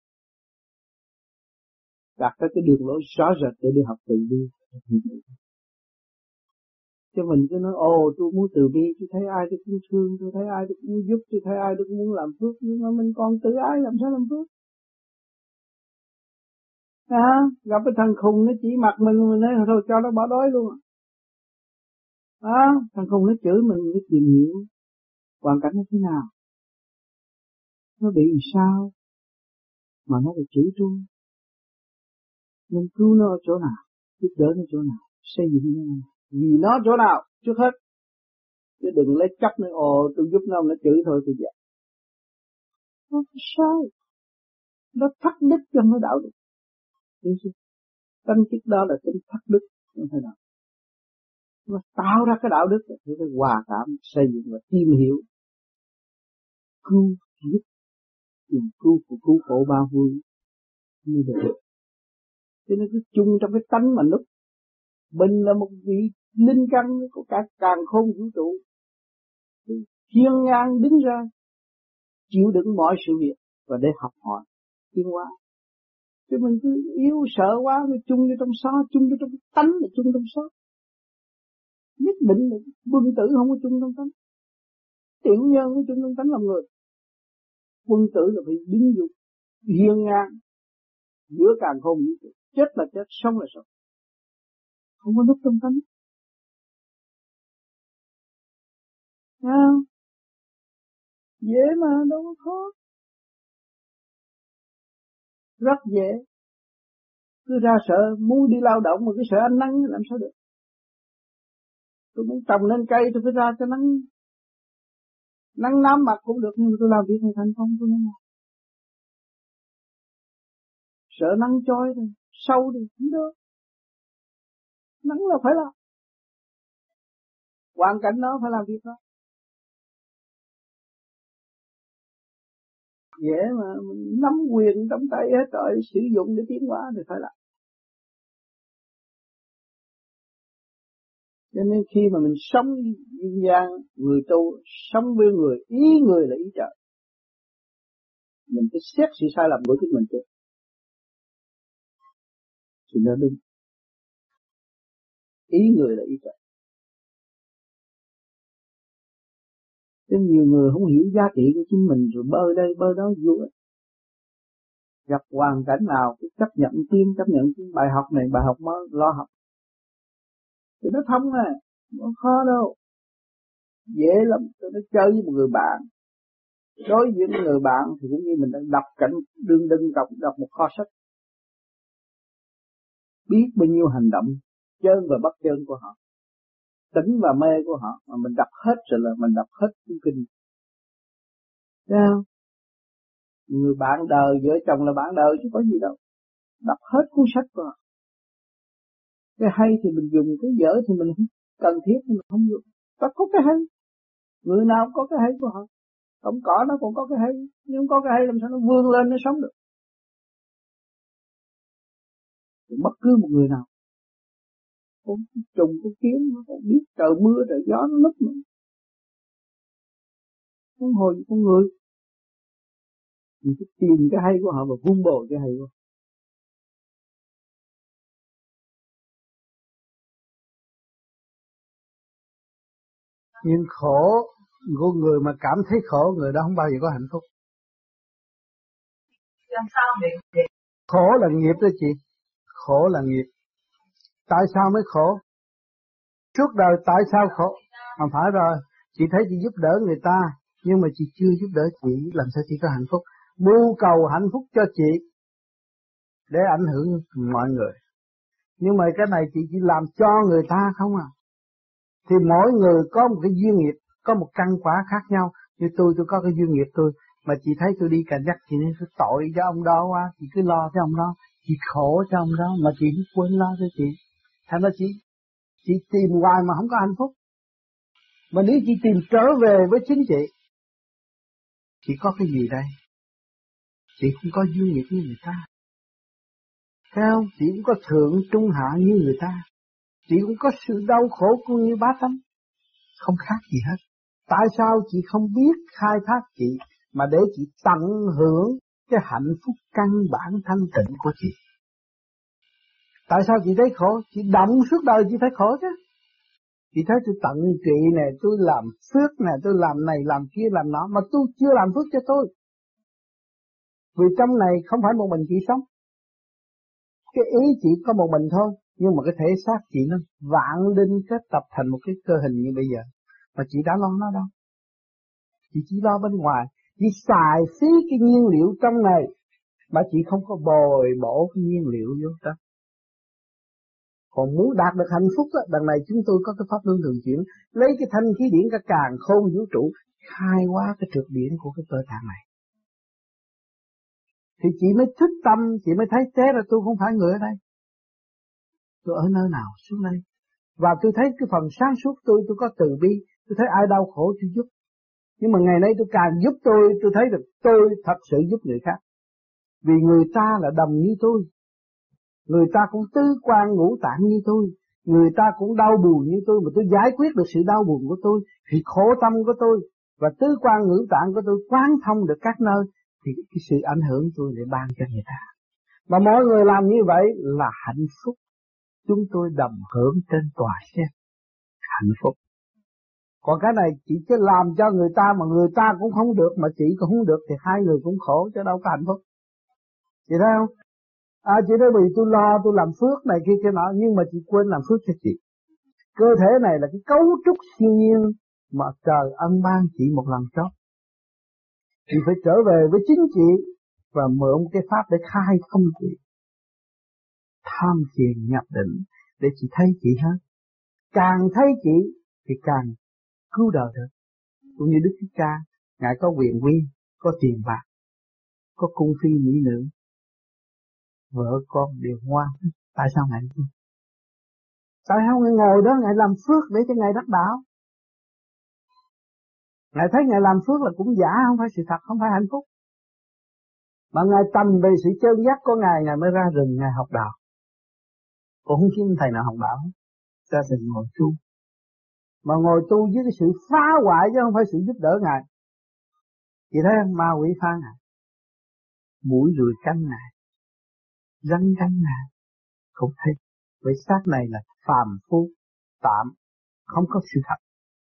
Speaker 4: Đạt ra cái đường lối rõ rệt để đi học từ bi. Chứ mình cứ nói, ồ tôi muốn từ bi, tôi thấy ai tôi cũng thương, tôi thấy ai tôi cũng muốn giúp, tôi thấy ai tôi cũng muốn làm phước, nhưng mà mình còn tự ái làm sao làm phước? À, gặp cái thằng khùng nó chỉ mặt mình, mình nói thôi cho nó bỏ đói luôn. À, thằng khùng nó chửi mình, nó tìm hiểu hoàn cảnh nó thế nào, nó bị sao mà nó bị chửi tôi, nên cứu nó ở chỗ nào, giúp đỡ nó chỗ nào, xây dựng nó vì nó chỗ nào trước hết, chứ đừng lấy chấp nữa, ồ tôi giúp nó nó chửi thôi tôi dạy. Nó sai, nó thất đức cho nó đạo đức. Tánh chất đó là tính thất đức, không phải nào. Nó tạo ra cái đạo đức thì phải hòa cảm, xây dựng và tìm hiểu, cứu giúp, dùng cứu của cứu khổ ba vui mới được. Cho nên cứ chung trong cái tánh mà lúc mình là một vị linh căn của cả càn khôn vũ trụ, thiên ngang đứng ra chịu đựng mọi sự việc và để học hỏi tiến hóa. Chứ mình cứ yếu sợ quá, mình chung vô trong xó, chung vô trong tánh là chung trong xó. Nhất định là quân tử không có chung trong tánh, tiểu nhân có chung trong tánh làm người. Quân tử là phải đứng dụ hiên ngang giữa càn khôn vũ trụ, chết là chết, sống là sống, không có núp trong tánh. À, dễ mà đâu có khó, rất dễ. Cứ ra sợ muốn đi lao động mà cứ sợ ánh nắng làm sao được. Tôi muốn trồng lên cây tôi phải ra cho nắng, nắng nám mặt cũng được, nhưng mà tôi làm việc này thành công tôi nên làm. Sợ nắng chói rồi, sâu rồi, không được. Nắng là phải làm. Hoàn cảnh đó phải làm việc đó. Dễ mà, mình nắm quyền trong tay hết rồi, sử dụng để tiến hóa thì phải làm. Cho nên khi mà mình sống duyên dáng, người tu, sống với người, ý người là ý trời. Mình phải xét sự sai lầm của chính mình trước. Thì nó đúng. Ý người là ý trời. Cho nhiều người không hiểu giá trị của chính mình rồi bơi đây bơi đó vô. Gặp hoàn cảnh nào cũng chấp nhận tiên, chấp nhận tiên. Bài học này bài học mới lo học. Thì nó thông à, không khó đâu. Dễ lắm, tôi nó chơi với một người bạn. Đối với một người bạn thì cũng như mình đang đọc cảnh đương đương đọc, đọc một kho sách. Biết bao nhiêu hành động chân và bất chân của họ, tỉnh và mê của họ, mà mình đọc hết rồi là mình đọc hết cuốn kinh. Thấy không? Người bạn đời, vợ chồng là bạn đời chứ có gì đâu. Đọc hết cuốn sách của họ. Cái hay thì mình dùng, cái dở thì mình không cần thiết thì mình không dùng. Tất có cái hay. Người nào có cái hay của họ. Không có nó cũng có cái hay. Nhưng không có cái hay làm sao nó vươn lên nó sống được. Thì bất cứ một người nào con trùng con kiến nó còn biết trời mưa trời gió nó núp nữa. Con hồi con người mình phải tìm cái hay của họ và vun bồi cái hay của họ.
Speaker 6: Nhưng khổ của người mà cảm thấy khổ, người đó không bao giờ có hạnh phúc.
Speaker 3: Làm sao để
Speaker 6: Khổ là nghiệp đó chị. Khổ là nghiệp. Tại sao mới khổ? Suốt đời tại sao khổ? Không phải rồi. Chị thấy chị giúp đỡ người ta, nhưng mà chị chưa giúp đỡ chị, làm sao chị có hạnh phúc? Mưu cầu hạnh phúc cho chị để ảnh hưởng mọi người. Nhưng mà cái này chị chỉ làm cho người ta không à. Thì mỗi người có một cái duyên nghiệp, có một căn quả khác nhau. Như tôi, tôi có cái duyên nghiệp tôi, mà chị thấy tôi đi cà nhắc chị nên tôi tội cho ông đó quá, chị cứ lo cho ông đó, chị khổ cho ông đó, mà chị quên lo cho chị. Thành ra chị, chị tìm hoài mà không có hạnh phúc. Mà nếu chị tìm trở về với chính chị, chị có cái gì đây? Chị không có duyên nghiệp như người ta. Thấy không? Chị cũng có thượng trung hạ như người ta. Chị cũng có sự đau khổ cũng như bá tánh. Không khác gì hết. Tại sao chị không biết khai thác chị, mà để chị tận hưởng cái hạnh phúc căn bản thanh tịnh của chị? Tại sao chị thấy khổ? Chị động suốt đời chị thấy khổ chứ. Chị thấy tôi tận trị nè, tôi làm phước nè, tôi làm này làm kia làm nọ, mà tôi chưa làm phước cho tôi. Vì trong này không phải một mình chị sống. Cái ý chị có một mình thôi, nhưng mà cái thể xác chị nó vạn linh kết tập thành một cái cơ hình như bây giờ. Mà chị đã lo nó đâu. Chị chỉ lo bên ngoài, chị xài phí cái nhiên liệu trong này, mà chị không có bồi bổ cái nhiên liệu vô đó. Còn muốn đạt được hạnh phúc á, đằng này chúng tôi có cái pháp luân thường chuyển, lấy cái thanh khí điển cả càn khôn vũ trụ, khai hóa cái trượt điển của cái cơ tạng này. Thì chị mới thức tâm, chị mới thấy thế là tôi không phải người ở đây. Tôi ở nơi nào xuống đây. Và tôi thấy cái phần sáng suốt tôi, tôi có từ bi, tôi thấy ai đau khổ tôi giúp. Nhưng mà ngày nay tôi càng giúp tôi, tôi thấy được tôi thật sự giúp người khác. Vì người ta là đồng như tôi. Người ta cũng tứ quan ngũ tạng như tôi. Người ta cũng đau buồn như tôi, mà tôi giải quyết được sự đau buồn của tôi, thì khổ tâm của tôi và tứ quan ngũ tạng của tôi quán thông được các nơi, thì cái sự ảnh hưởng tôi để ban cho người ta. Mà mọi người làm như vậy là hạnh phúc. Chúng tôi đồng hưởng trên tòa sen hạnh phúc. Còn cái này chị cứ làm cho người ta mà người ta cũng không được, mà chị cũng không được, thì hai người cũng khổ chứ đâu có hạnh phúc. Chị thấy không? À, chị nói vì tôi lo tôi làm phước này kia kia nọ, nhưng mà chị quên làm phước cho chị. Cơ thể này là cái cấu trúc siêu nhiên mà trời ân ban chị một lần chót. Chị phải trở về với chính chị và mượn cái pháp để khai thông chị. Tham thiền nhập định để chị thấy chị hết. Càng thấy chị thì càng cứu đời được. Cũng như Đức Thích Ca, Ngài có quyền quy, có tiền bạc, có cung phi mỹ nữ, vợ con đều ngoan. Tại sao Ngài không? Tại sao Ngài ngồi đó Ngài làm phước để cho Ngài đắc đạo? Ngài thấy Ngài làm phước là cũng giả, không phải sự thật, không phải hạnh phúc. Mà Ngài tầm về sự chân giác của Ngài, Ngài mới ra rừng Ngài học đạo. Cũng không kiếm thầy nào học đạo, ra rừng ngồi tu. Mà ngồi tu với cái sự phá hoại chứ không phải sự giúp đỡ Ngài. Chị thấy không? Ma quỷ phá Ngài, mũi ruồi cắn Ngài, rắn cắn Ngài, không thấy. Vậy xác này là phàm phu, tạm, không có sự thật.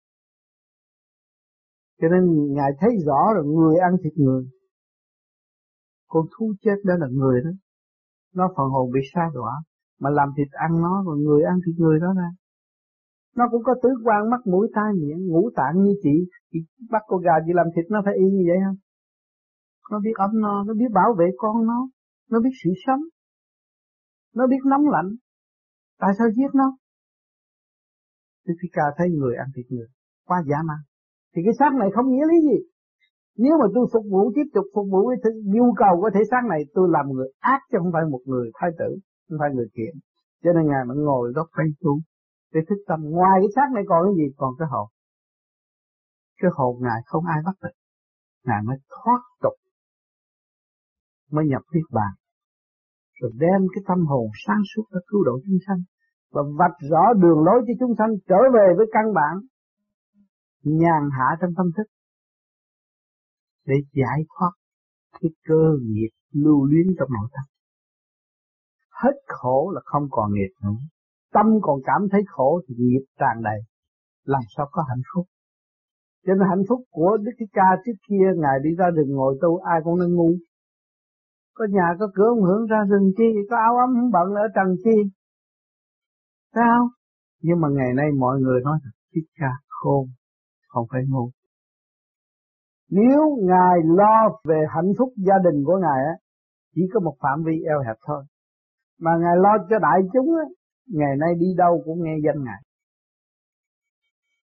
Speaker 6: Cho nên Ngài thấy rõ là người ăn thịt người. Con thú chết đó là người đó. Nó phần hồn bị sa đọa, mà làm thịt ăn nó, rồi người ăn thịt người đó ra. Nó cũng có tứ quan mắt mũi tai miệng, ngũ tạng như chị. Chị bắt con gà chị làm thịt nó phải y như vậy không? Nó biết ấm no, nó biết bảo vệ con nó, nó biết sự sống, nó biết nóng lạnh. Tại sao giết nó? Đức Thích Ca thấy người ăn thịt người, quá dã man. Thì cái xác này không nghĩa lý gì. Nếu mà tôi phục vụ, tiếp tục phục vụ cái nhu cầu của thể xác này, tôi làm người ác chứ không phải một người thái tử, không phải người kiện. Cho nên Ngài mới ngồi góc quay tu để thức tâm. Ngoài cái xác này còn cái gì? Còn cái hồn. Cái hồn Ngài không ai bắt được. Ngài mới thoát tục, mới nhập niết bàn, rồi đem cái tâm hồn sáng suốt để cứu độ chúng sanh, và vạch rõ đường lối cho chúng sanh trở về với căn bản nhàn hạ trong tâm thức, để giải thoát cái cơ nghiệp lưu luyến trong nội tâm. Hết khổ là không còn nghiệp nữa. Tâm còn cảm thấy khổ thì nghiệp tràn đầy, làm sao có hạnh phúc. Cho nên hạnh phúc của Đức Thích Ca trước kia Ngài đi ra rừng ngồi tu, ai cũng nên ngu. Có nhà có cửa không hưởng, ra rừng chi, có áo ấm không bận ở trần chi. Sao? Nhưng mà ngày nay mọi người nói là Thích Ca khôn, không phải ngu. Nếu Ngài lo về hạnh phúc gia đình của Ngài á, chỉ có một phạm vi eo hẹp thôi. Mà Ngài lo cho đại chúng á, ngày nay đi đâu cũng nghe danh Ngài.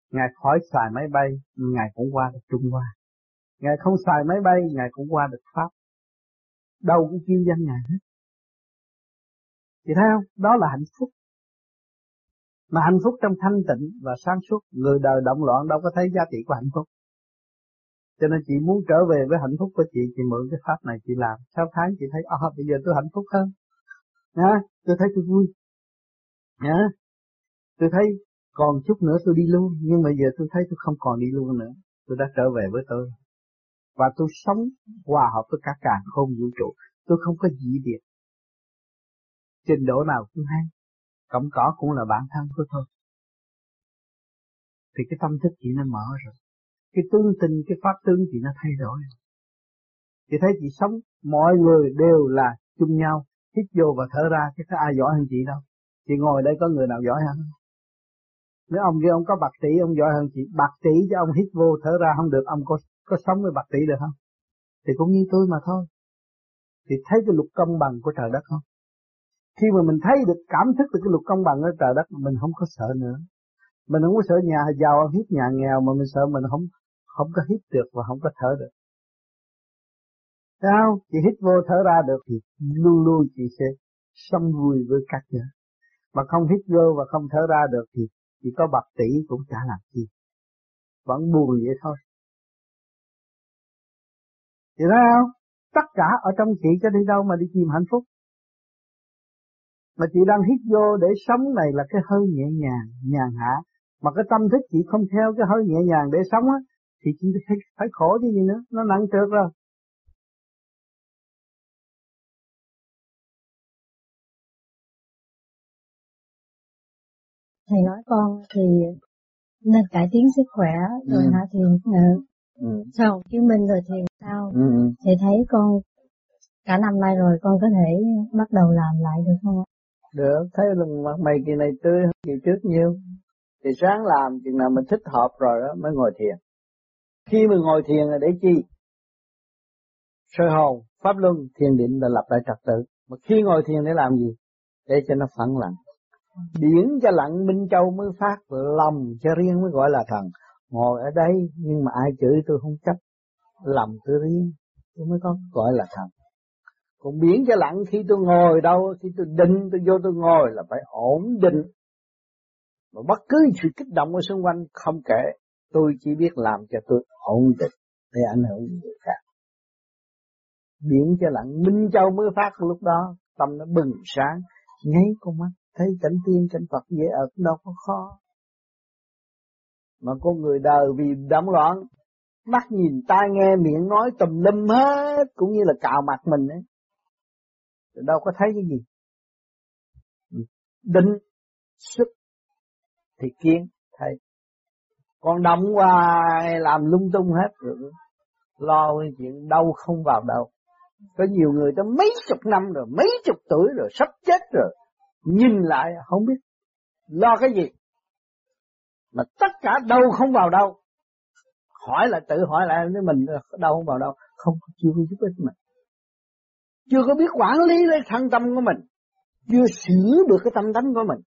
Speaker 6: Ngài khỏi xài máy bay, Ngài cũng qua được Trung Hoa. Ngài không xài máy bay, Ngài cũng qua được Pháp. Đâu cũng kêu danh Ngài hết. Chị thấy không? Đó là hạnh phúc. Mà hạnh phúc trong thanh tịnh và sáng suốt. Người đời động loạn đâu có thấy giá trị của hạnh phúc. Cho nên chị muốn trở về với hạnh phúc của chị, chị mượn cái pháp này chị làm. Sau tháng chị thấy, à bây giờ tôi hạnh phúc hơn. Nha, tôi thấy tôi vui. Nha, tôi thấy còn chút nữa tôi đi luôn, nhưng mà giờ tôi thấy tôi không còn đi luôn nữa. Tôi đã trở về với tôi. Và tôi sống hòa hợp với cả càn khôn vũ trụ. Tôi không có dị biệt. Trình độ nào cũng hay. Cọng cỏ cũng là bản thân của tôi. Thì cái tâm thức chị nó mở rồi. Cái tương tình, cái pháp tướng chị nó thay đổi. Chị thấy chị sống, mọi người đều là chung nhau. Hít vô và thở ra, chứ có ai giỏi hơn chị đâu. Chị ngồi đây có người nào giỏi hơn? Nếu ông kia ông có bạc tỷ, ông giỏi hơn chị. Bạc tỷ chứ ông hít vô thở ra không được, ông có, có sống với bạc tỷ được không? Thì cũng như tôi mà thôi. Thì thấy cái luật công bằng của trời đất không? Khi mà mình thấy được, cảm thức được cái luật công bằng của trời đất, mình không có sợ nữa. Mình không có sợ nhà giàu hít nhà nghèo, mà mình sợ mình không không có hít được và không có thở được. Thấy không? Chị hít vô thở ra được thì luôn luôn chị sẽ sống vui với các giới. Mà không hít vô và không thở ra được thì chỉ có bạc tỷ cũng chả làm gì. Vẫn buồn vậy thôi. Chị thấy không? Tất cả ở trong chị cho đi đâu mà đi tìm hạnh phúc. Mà chị đang hít vô để sống này là cái hơi nhẹ nhàng, nhàn hạ. Mà cái tâm thức chị không theo cái hơi nhẹ nhàng để sống á, thì chị phải, phải khổ chứ gì nữa, nó nặng trược rồi.
Speaker 7: Thầy nói con thì nên cải tiến sức khỏe rồi ừ. hạ thiền ừ. ừ. Sau Hồ Chí Minh rồi thiền sau. Ừ. Thầy thấy con cả năm nay rồi con có thể bắt đầu làm lại được không ạ?
Speaker 4: Được, thấy là mặt mày kỳ này tươi hơn kỳ trước nhiều. Thì sáng làm, chừng nào mình thích hợp rồi đó mới ngồi thiền. Khi mình ngồi thiền là để chi? Soi hồn, pháp luân, thiền định là lập lại trật tự. Mà khi ngồi thiền để làm gì? Để cho nó phẳng lặng. Điển cho lặng Minh Châu mới phát, lòng cho riêng mới gọi là thần. Ngồi ở đây nhưng mà ai chửi tôi không chấp, lòng tôi riêng tôi mới có gọi là thần. Còn biển cho lặng khi tôi ngồi đâu, khi tôi định tôi vô tôi ngồi là phải ổn định. Mà bất cứ sự kích động ở xung quanh không kể, tôi chỉ biết làm cho tôi ổn định để ảnh hưởng đến người khác. Biển cho lặng Minh Châu mới phát lúc đó, tâm nó bừng sáng, nháy con mắt, thấy cảnh tiên cảnh Phật dễ ở đâu có khó. Mà con người đời vì động loạn, mắt nhìn tai nghe miệng nói tùm lum hết, cũng như là cào mặt mình ấy. Đâu có thấy cái gì. Định sức thì kiến thấy. Còn động hoài làm lung tung hết rồi, lo cái chuyện đâu không vào đâu. Có nhiều người tới mấy chục năm rồi, mấy chục tuổi rồi, sắp chết rồi, nhìn lại không biết lo cái gì. Mà tất cả đâu không vào đâu. Hỏi lại, tự hỏi lại với mình, đâu không vào đâu. Không, chưa có giúp ích mình. Chưa có biết quản lý lấy thân tâm của mình. Chưa sửa được cái tâm tánh của mình.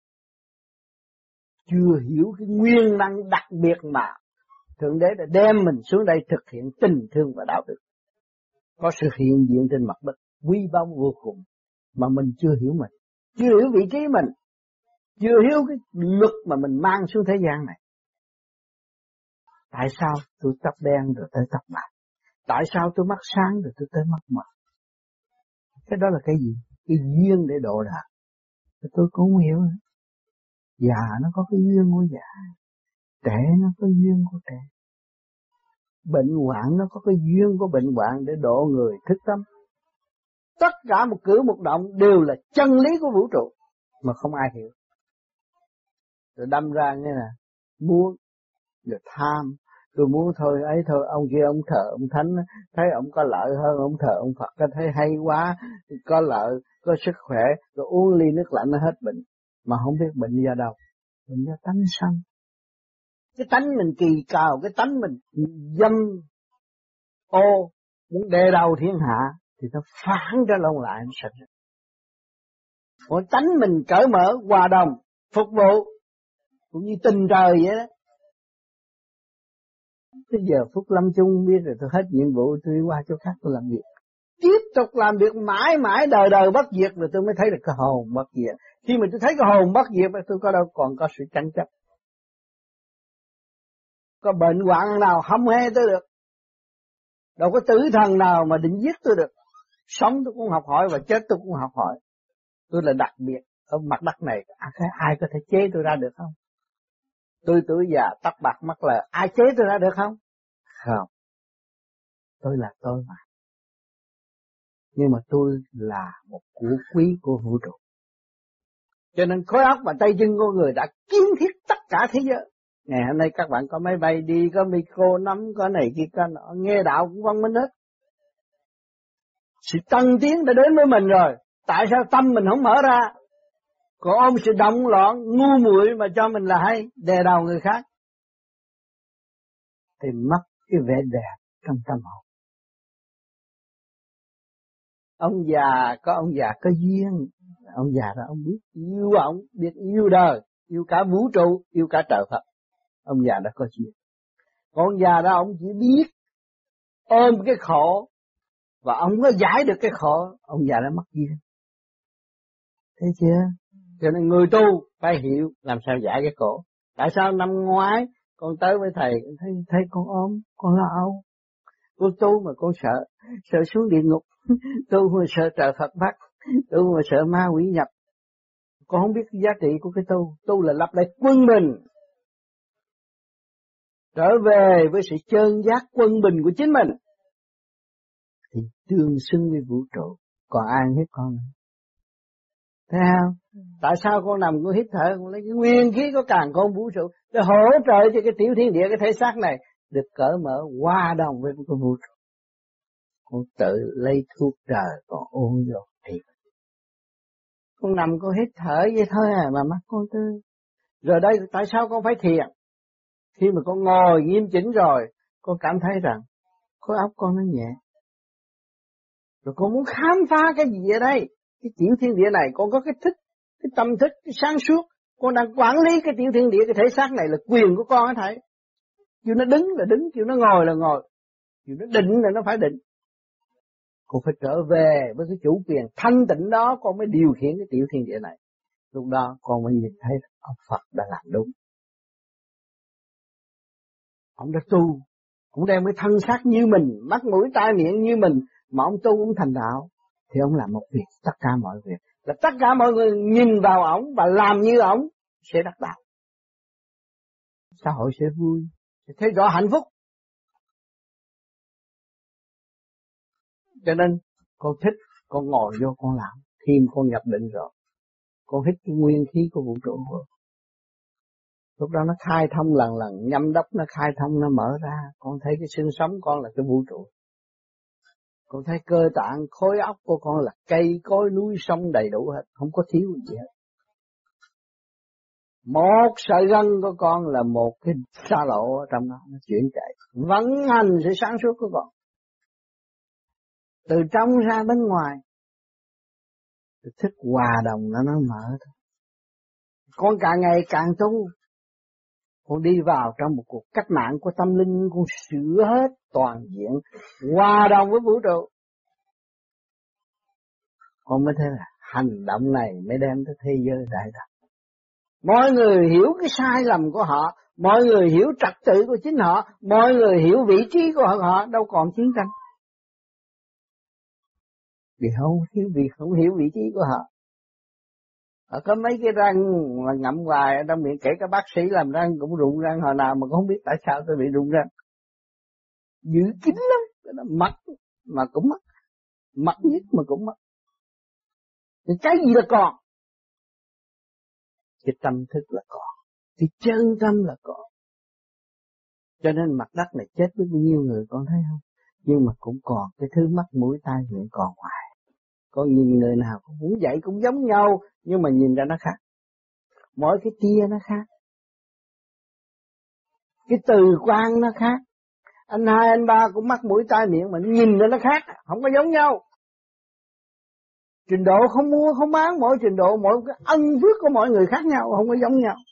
Speaker 4: Chưa hiểu cái nguyên năng đặc biệt mà Thượng Đế đã đem mình xuống đây thực hiện tình thương và đạo đức. Có sự hiện diện trên mặt đất quý báu vô cùng mà mình chưa hiểu mình, chưa hiểu vị trí mình, chưa hiểu cái luật mà mình mang xuống thế gian này. Tại sao tôi tóc đen rồi tới tóc bạc? Tại sao tôi mắt sáng rồi tôi tới mắt mờ? Cái đó là cái gì? Cái duyên để độ đạt. Tôi cũng không hiểu. Già nó có cái duyên của già, trẻ nó có duyên của trẻ, bệnh hoạn nó có cái duyên của bệnh hoạn để độ người thức tâm. Tất cả một cử một động đều là chân lý của vũ trụ mà không ai hiểu. Rồi đâm ra nghe là muốn, rồi tham. Tôi muốn thôi ấy thôi, ông kia ông thờ ông thánh, thấy ông có lợi hơn ông thờ ông Phật, thấy hay quá, có lợi, có sức khỏe, rồi uống ly nước lạnh nó hết bệnh. Mà không biết bệnh do đâu, bệnh do tánh sân. Cái tánh mình kỳ cào, cái tánh mình dâm ô, muốn đè đầu thiên hạ, thì nó phản ra lông lại, nó sạch. Còn tánh mình cởi mở, hòa đồng, phục vụ, cũng như tình trời vậy đó.
Speaker 6: Bây giờ phút lâm chung biết rồi tôi hết nhiệm vụ, tôi đi qua chỗ khác tôi làm việc. Tiếp tục làm việc mãi mãi đời đời bất diệt rồi tôi mới thấy được cái hồn bất diệt. Khi mà tôi thấy cái hồn bất diệt tôi có đâu còn có sự tranh chấp. Có bệnh hoạn nào hâm he tôi được. Đâu có tử thần nào mà định giết tôi được. Sống tôi cũng học hỏi và chết tôi cũng học hỏi. Tôi là đặc biệt. Ở mặt đất này ai có thể chế tôi ra được không? Tôi tuổi già tóc bạc mắt lờ, ai chế tôi ra được không? Không. Tôi là tôi mà. Nhưng mà tôi là một của quý của vũ trụ. Cho nên khối óc và tay chân của người đã kiến thiết tất cả thế giới. Ngày hôm nay các bạn có máy bay đi, có micro nắm, có này kia có nọ, nghe đạo cũng văn minh hết. Sự tăng tiến đã đến với mình rồi. Tại sao tâm mình không mở ra? Còn ôm sự động loạn, ngu muội mà cho mình là hay, đè đầu người khác. Thì mất cái vẻ đẹp trong tâm hồn. Ông già có ông già có duyên. Ông già đó ông biết yêu ông, biết yêu đời, yêu cả vũ trụ, yêu cả trời Phật. Ông già đã có duyên. Còn ông già đó ông chỉ biết ôm cái khổ và ông có giải được cái khổ, ông già đã mất duyên. Thấy chưa? Cho nên người tu phải hiểu làm sao giải cái khổ. Tại sao năm ngoái con tới với thầy thấy thấy con ốm, con lo âu. Con tu mà con sợ, sợ xuống địa ngục, tu mà sợ trời Phật bắt, tu mà sợ ma quỷ nhập. Con không biết cái giá trị của cái tu, tu là lập lại quân bình. Trở về với sự chân giác quân bình của chính mình thì tương xứng với vũ trụ. Còn ai hết con nữa. Thấy không? Tại sao con nằm con hít thở, con lấy cái nguyên khí của càn khôn vũ trụ để hỗ trợ cho cái tiểu thiên địa, cái thể xác này được cởi mở hòa đồng với cái vũ trụ. Con tự lấy thuốc trời còn uống vô thì con nằm con hít thở vậy thôi à mà mắt con tươi. Rồi đây tại sao con phải thiền? Khi mà con ngồi nghiêm chỉnh rồi, con cảm thấy rằng khối óc con nó nhẹ. Rồi con muốn khám phá cái gì ở đây? Cái tiểu thiên địa này con có cái thích, cái tâm thức, cái sáng suốt. Con đang quản lý cái tiểu thiên địa, cái thể xác này là quyền của con hả thầy? Kêu nó đứng là đứng, kêu nó ngồi là ngồi, kêu nó định là nó phải định. Con phải trở về với cái chủ quyền thanh tịnh đó, con mới điều khiển cái tiểu thiên địa này. Lúc đó con mới nhìn thấy ông Phật đã làm đúng. Ông đã tu, ông đem cái thân xác như mình, mắt mũi tai miệng như mình, mà ông tu ông thành đạo, thì ông làm một việc, tất cả mọi việc. Là tất cả mọi người nhìn vào ông và làm như ông sẽ đắc đạo. Xã hội sẽ vui, sẽ thấy rõ hạnh phúc. Cho nên con thích, con ngồi vô con làm, khi con nhập định rồi, con hít cái nguyên khí của vũ trụ vô. Lúc đó nó khai thông lần lần, nhâm đốc nó khai thông, nó mở ra, con thấy cái xương sống con là cái vũ trụ. Con thấy cơ tạng, khối óc của con là cây, cối, núi, sông đầy đủ hết, không có thiếu gì hết. Một sợi gân của con là một cái xa lộ ở trong đó, nó chuyển chạy, vận hành sự sáng suốt của con. Từ trong ra bên ngoài, cái thức hòa đồng nó nó mở thôi. Con càng ngày càng tu, con đi vào trong một cuộc cách mạng của tâm linh, con sửa hết toàn diện, hòa đồng với vũ trụ. Con mới thấy là hành động này mới đem tới thế giới đại đạo. Mọi người hiểu cái sai lầm của họ, mọi người hiểu trật tự của chính họ, mọi người hiểu vị trí của họ, đâu còn chiến tranh. Vì không hiểu, vì không hiểu vị trí của họ. Họ có mấy cái răng mà ngậm hoài ở trong miệng, kể cả bác sĩ làm răng cũng rụng răng hồi nào mà cũng không biết tại sao tôi bị rụng răng. Dữ kín lắm, nó mất mà cũng mất, mất nhất mà cũng mất. Thì cái gì là còn? Cái tâm thức là còn, cái chân tâm là còn. Cho nên mặt đất này chết với bao nhiêu người con thấy không? Nhưng mà cũng còn cái thứ mắt mũi tai miệng còn hoài. Con nhìn người nào cũng vậy cũng giống nhau, nhưng mà nhìn ra nó khác. Mỗi cái tia nó khác, cái từ quan nó khác. Anh hai anh ba cũng mắt mũi tai miệng mà nhìn ra nó khác, không có giống nhau. Trình độ không mua không bán, mỗi trình độ mỗi cái ân phước của mọi người khác nhau, không có giống nhau.